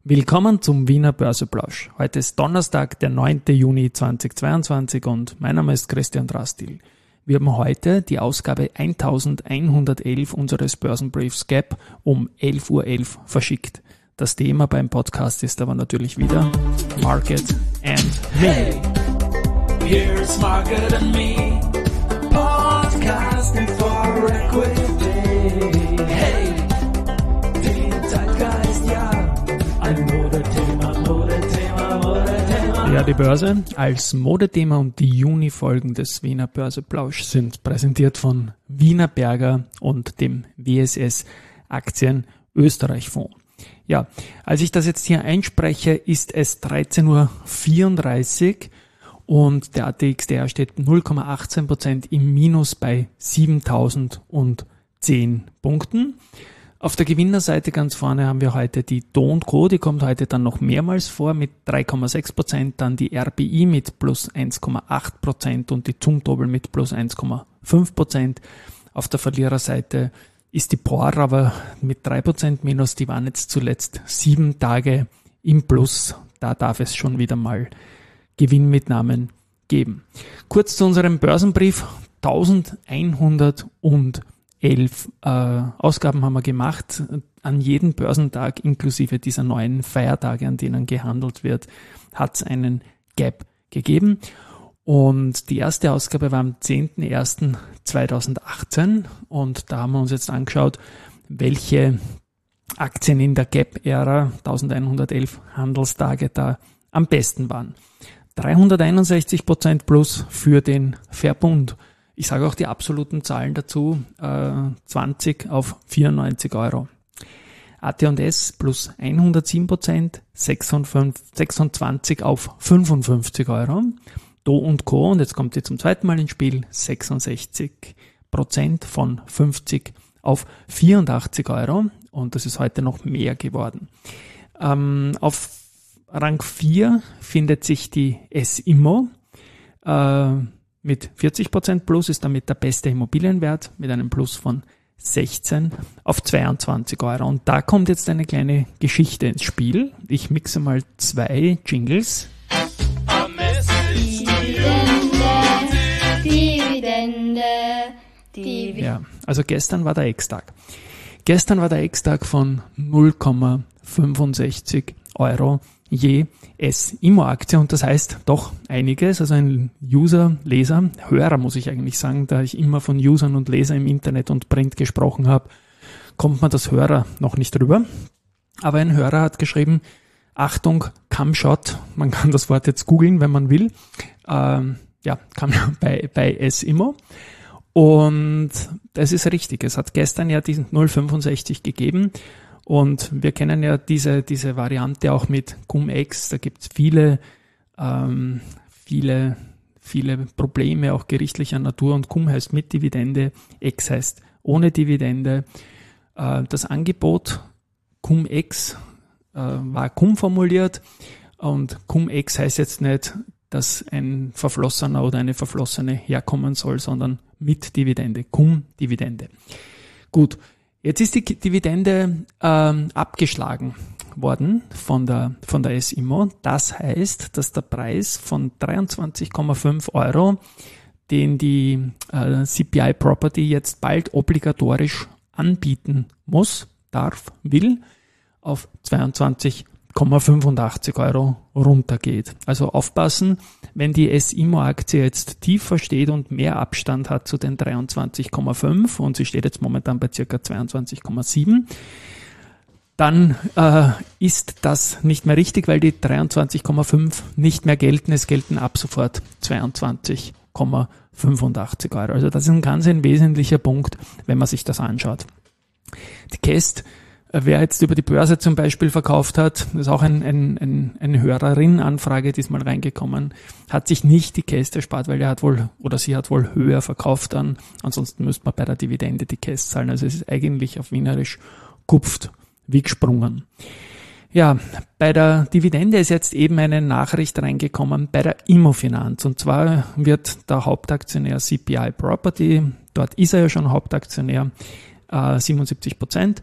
Willkommen zum Wiener Börseplausch. Heute ist Donnerstag, der 9. Juni 2022 und mein Name ist Christian Drastil. Wir haben heute die Ausgabe 1111 unseres Börsenbriefs GAP um 11.11 Uhr verschickt. Das Thema beim Podcast ist aber natürlich wieder Market and Me. Hey, here's Market and Me, podcasting for Equity. Hey, den Zeitgeist, ja, ein Modethema. Ja, die Börse als Modethema und die Juni-Folgen des Wiener Börseplausch sind präsentiert von Wienerberger und dem WSS Aktien Österreich Fonds. Ja, als ich das jetzt hier einspreche, ist es 13.34 Uhr und der ATXDR steht 0,18% im Minus bei 7.010 Punkten. Auf der Gewinnerseite ganz vorne haben wir heute die Do & Co, die kommt heute dann noch mehrmals vor mit 3,6%, dann die RBI mit plus 1,8% und die Zumtobel mit plus 1,5%. Auf der Verliererseite ist die POR aber mit 3% minus, die waren jetzt zuletzt 7 Tage im Plus. Da darf es schon wieder mal Gewinnmitnahmen geben. Kurz zu unserem Börsenbrief. 1111 Ausgaben haben wir gemacht. An jedem Börsentag inklusive dieser neuen Feiertage, an denen gehandelt wird, hat es einen Gap gegeben. Und die erste Ausgabe war am 10.01.2018 und da haben wir uns jetzt angeschaut, welche Aktien in der Gap-Ära 1111 Handelstage da am besten waren. 361% plus für den Verbund. Ich sage auch die absoluten Zahlen dazu, 20 auf 94 Euro. AT&S plus 107%, 26 auf 55 Euro. Do & Co, und jetzt kommt sie zum zweiten Mal ins Spiel, 66% von 50 auf 84 Euro und das ist heute noch mehr geworden. Auf Rang 4 findet sich die S-Immo mit 40% plus, ist damit der beste Immobilienwert mit einem Plus von 16 auf 22 Euro. Und da kommt jetzt eine kleine Geschichte ins Spiel. Ich mixe mal 2 Jingles. Ja, also gestern war der Ex-Tag. Gestern war der Ex-Tag von 0,65 Euro je S-Immo-Aktie und das heißt doch einiges. Also ein User, Leser, Hörer muss ich eigentlich sagen, da ich immer von Usern und Leser im Internet und Print gesprochen habe, kommt man das Hörer noch nicht rüber. Aber ein Hörer hat geschrieben, Achtung, Camshot, man kann das Wort jetzt googeln, wenn man will, bei S-Immo. Und das ist richtig, es hat gestern ja diesen 0,65 gegeben und wir kennen ja diese Variante auch mit Cum-Ex, da gibt es viele Probleme, auch gerichtlicher Natur und Cum heißt mit Dividende, Ex heißt ohne Dividende. Das Angebot Cum-Ex war Cum formuliert und Cum-Ex heißt jetzt nicht, dass ein Verflossener oder eine Verflossene herkommen soll, sondern mit Dividende, Cum-Dividende. Gut, jetzt ist die Dividende abgeschlagen worden von der S-Immo. Das heißt, dass der Preis von 23,5 Euro, den die CPI Property jetzt bald obligatorisch anbieten muss, will, auf 22,85 Euro runtergeht. Also aufpassen, wenn die S-Immo-Aktie jetzt tiefer steht und mehr Abstand hat zu den 23,5 und sie steht jetzt momentan bei ca. 22,7, dann ist das nicht mehr richtig, weil die 23,5 nicht mehr gelten. Es gelten ab sofort 22,85 Euro. Also das ist ein ganz wesentlicher Punkt, wenn man sich das anschaut. Die Käst, wer jetzt über die Börse zum Beispiel verkauft hat, das ist auch eine Hörerin-Anfrage diesmal reingekommen, hat sich nicht die Käst erspart, weil sie hat wohl höher verkauft dann. Ansonsten müsste man bei der Dividende die Käst zahlen. Also es ist eigentlich auf Wienerisch kupft wie gesprungen. Ja, bei der Dividende ist jetzt eben eine Nachricht reingekommen bei der Immofinanz. Und zwar wird der Hauptaktionär CPI Property, dort ist er ja schon Hauptaktionär, 77%,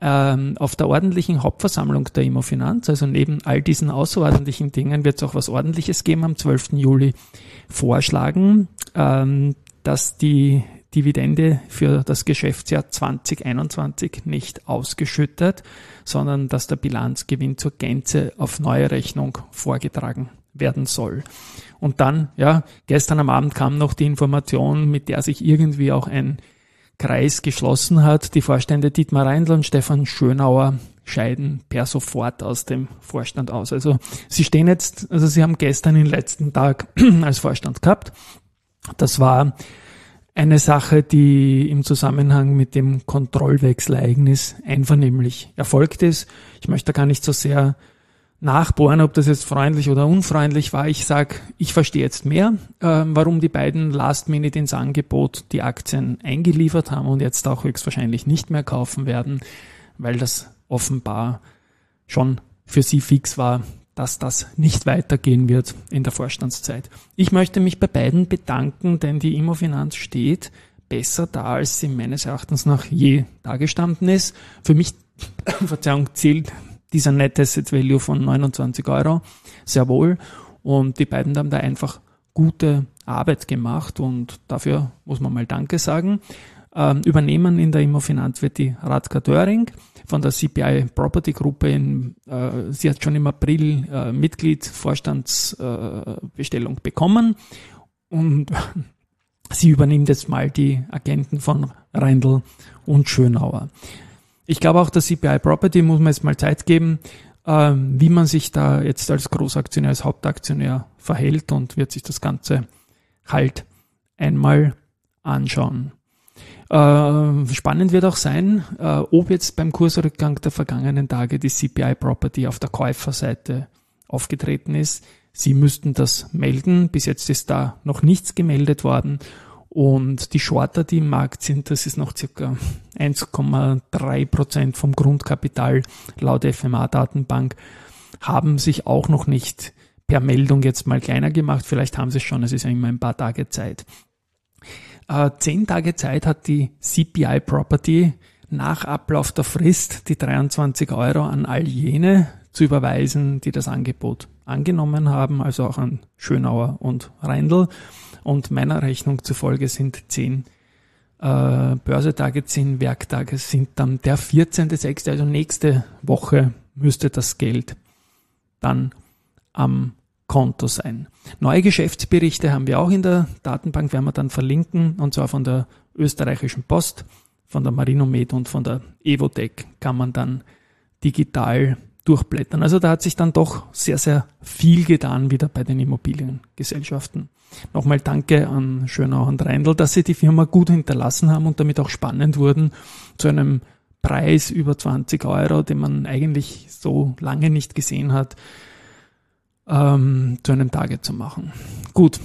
auf der ordentlichen Hauptversammlung der Immofinanz, also neben all diesen außerordentlichen Dingen, wird es auch was Ordentliches geben am 12. Juli, vorschlagen, dass die Dividende für das Geschäftsjahr 2021 nicht ausgeschüttet, sondern dass der Bilanzgewinn zur Gänze auf neue Rechnung vorgetragen werden soll. Und dann, gestern am Abend kam noch die Information, mit der sich irgendwie auch ein Kreis geschlossen hat. Die Vorstände Dietmar Reindl und Stefan Schönauer scheiden per sofort aus dem Vorstand aus. Also sie haben gestern den letzten Tag als Vorstand gehabt. Das war eine Sache, die im Zusammenhang mit dem Kontrollwechselereignis einvernehmlich erfolgt ist. Ich möchte gar nicht so sehr nachbohren, ob das jetzt freundlich oder unfreundlich war. Ich sage, ich verstehe jetzt mehr, warum die beiden Last Minute ins Angebot die Aktien eingeliefert haben und jetzt auch höchstwahrscheinlich nicht mehr kaufen werden, weil das offenbar schon für sie fix war, dass das nicht weitergehen wird in der Vorstandszeit. Ich möchte mich bei beiden bedanken, denn die Immofinanz steht besser da, als sie meines Erachtens nach je dagestanden ist. Für mich, zählt dieser Net Asset Value von 29 € sehr wohl, und die beiden haben da einfach gute Arbeit gemacht und dafür muss man mal Danke sagen. Übernehmen in der Immofinanz wird die Radka Döring von der CPI Property Gruppe. Sie hat schon im April Mitglied Vorstandsbestellung bekommen und sie übernimmt jetzt mal die Agenten von Reindl und Schönauer. Ich glaube auch, der CPI Property muss man jetzt mal Zeit geben, wie man sich da jetzt als Großaktionär, als Hauptaktionär verhält, und wird sich das Ganze halt einmal anschauen. Spannend wird auch sein, ob jetzt beim Kursrückgang der vergangenen Tage die CPI Property auf der Käuferseite aufgetreten ist. Sie müssten das melden. Bis jetzt ist da noch nichts gemeldet worden. Und die Shorter, die im Markt sind, das ist noch circa 1,3% vom Grundkapital laut FMA-Datenbank, haben sich auch noch nicht per Meldung jetzt mal kleiner gemacht. Vielleicht haben sie es schon, es ist ja immer ein paar Tage Zeit. 10 Tage Zeit hat die CPI Property nach Ablauf der Frist, die 23 € an all jene zu überweisen, die das Angebot angenommen haben, also auch an Schönauer und Reindl. Und meiner Rechnung zufolge sind 10 Börsetage, 10 Werktage sind dann der 14.06., also nächste Woche müsste das Geld dann am Konto sein. Neue Geschäftsberichte haben wir auch in der Datenbank, werden wir dann verlinken, und zwar von der Österreichischen Post, von der Marinomed und von der Evotec kann man dann digital durchblättern. Also da hat sich dann doch sehr, sehr viel getan wieder bei den Immobiliengesellschaften. Nochmal Danke an Schönauer und Reindl, dass sie die Firma gut hinterlassen haben und damit auch spannend wurden, zu einem Preis über 20 €, den man eigentlich so lange nicht gesehen hat, zu einem Target zu machen. Gut,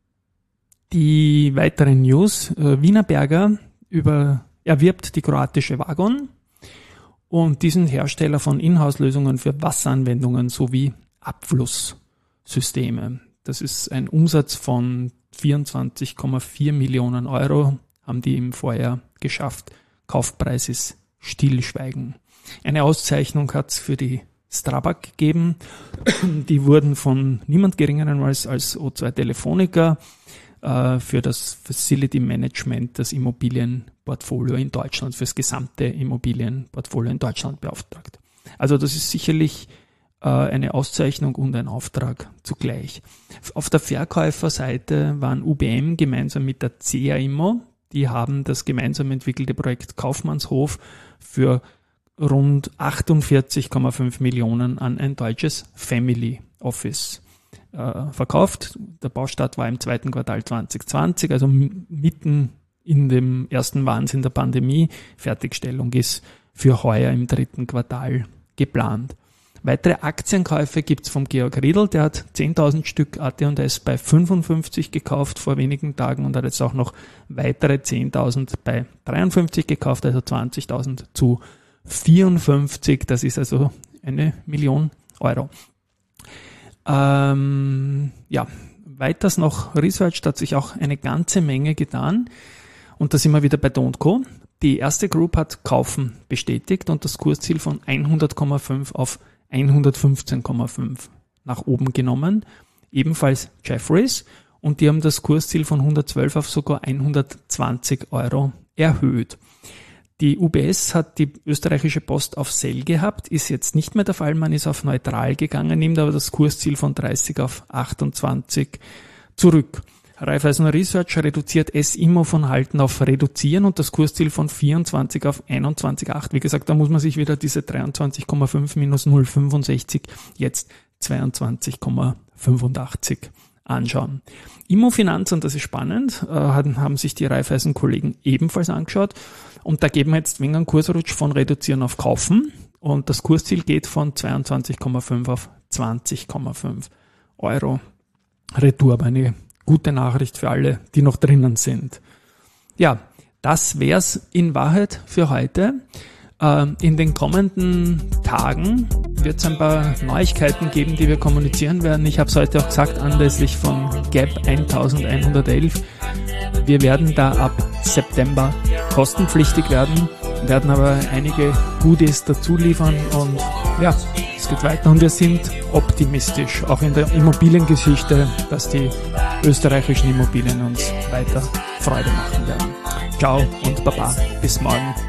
die weiteren News. Wienerberger erwirbt die kroatische Vagon und diesen Hersteller von Inhouse-Lösungen für Wasseranwendungen sowie Abflusssysteme. Das ist ein Umsatz von 24,4 Millionen €, haben die im Vorjahr geschafft. Kaufpreis ist Stillschweigen. Eine Auszeichnung hat es für die Strabag gegeben. Die wurden von niemand geringeren als O2 Telefonica für das Facility Management, das Immobilienportfolio in Deutschland, für das gesamte Immobilienportfolio in Deutschland beauftragt. Also das ist sicherlich eine Auszeichnung und ein Auftrag zugleich. Auf der Verkäuferseite waren UBM gemeinsam mit der CA Immo, die haben das gemeinsam entwickelte Projekt Kaufmannshof für rund 48,5 Millionen an ein deutsches Family Office verkauft. Der Baustart war im 2. Quartal 2020, also mitten in dem ersten Wahnsinn der Pandemie. Fertigstellung ist für heuer im 3. Quartal geplant. Weitere Aktienkäufe gibt's vom Georg Riedl, der hat 10.000 Stück AT&S bei 55 gekauft vor wenigen Tagen und hat jetzt auch noch weitere 10.000 bei 53 gekauft, also 20.000 zu 54, das ist also 1 Million €. Weiters noch Research, da hat sich auch eine ganze Menge getan und da sind wir wieder bei Do & Co. Die erste Group hat Kaufen bestätigt und das Kursziel von 100,5 auf 115,5 nach oben genommen. Ebenfalls Jefferies, und die haben das Kursziel von 112 auf sogar 120 Euro erhöht. Die UBS hat die österreichische Post auf Sell gehabt, ist jetzt nicht mehr der Fall, man ist auf neutral gegangen, nimmt aber das Kursziel von 30 auf 28 zurück. Raiffeisen Research reduziert S-Immo von halten auf reduzieren und das Kursziel von 24 auf 21,8. Wie gesagt, da muss man sich wieder diese 23,5 minus 0,65 jetzt 22,85 anschauen. Immofinanz, und das ist spannend, haben sich die Raiffeisen-Kollegen ebenfalls angeschaut, und da geben wir jetzt wegen einen Kursrutsch von reduzieren auf kaufen, und das Kursziel geht von 22,5 auf 20,5 Euro Retour. Aber eine gute Nachricht für alle, die noch drinnen sind. Ja, das wär's in Wahrheit für heute. In den kommenden Tagen wird es ein paar Neuigkeiten geben, die wir kommunizieren werden. Ich habe es heute auch gesagt, anlässlich von GAP 1111. Wir werden da ab September kostenpflichtig werden aber einige Goodies dazu liefern, und ja, es geht weiter und wir sind optimistisch, auch in der Immobiliengeschichte, dass die österreichischen Immobilien uns weiter Freude machen werden. Ciao und Baba, bis morgen.